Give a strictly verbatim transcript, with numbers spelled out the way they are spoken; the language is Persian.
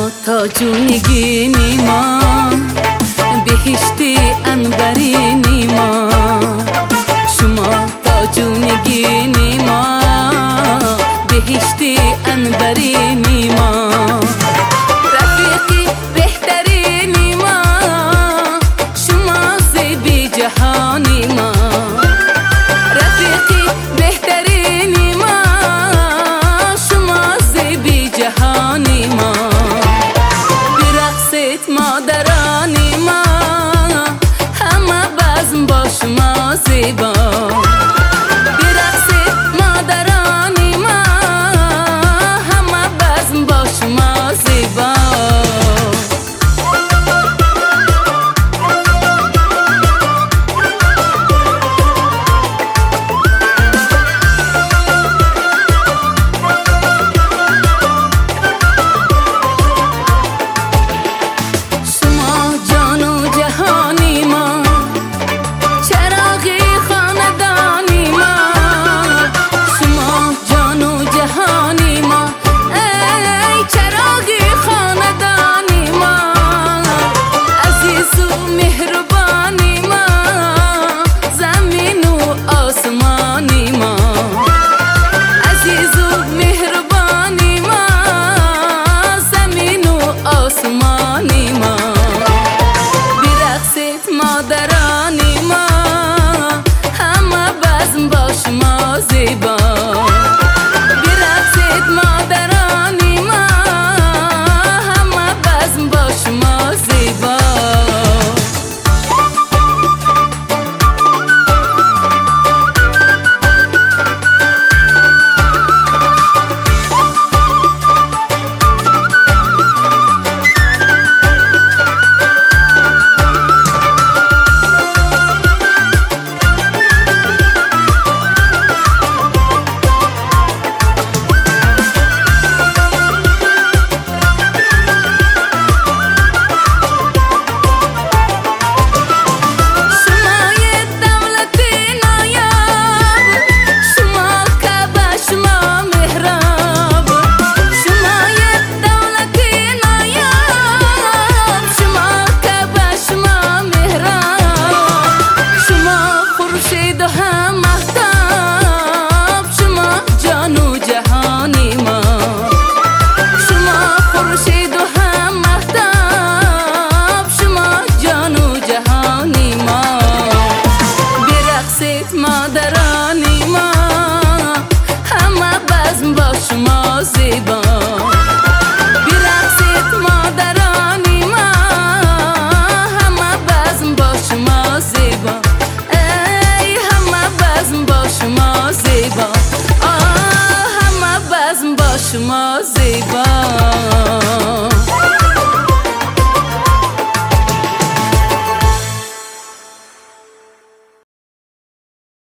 شما تاجونگینی ما، بهشتی انبرینی ما. شما تاجونگینی ما، بهشتی انبرینی ما. رفیقی بهترینی ما، شما زیبی جهانی ما. رفیقی بهترینی ما، شما زیبی جهانی ما. برقصت مادرانی ما، همه بزم با شما زیبا. برقصت مادرانی ما، همه بزم با شما زیبا. مادرانی ما، همه بزم با شما زیبا. برقصید مادرانی ما، همه بزم با شما زیبا. مادرانی ما، همه بزم با شما زیبا. برقصید مادرانی ما، همه بزم با شما زیبا. ای همه بزم با شما زیبا. آه همه بزم با شما زیبا.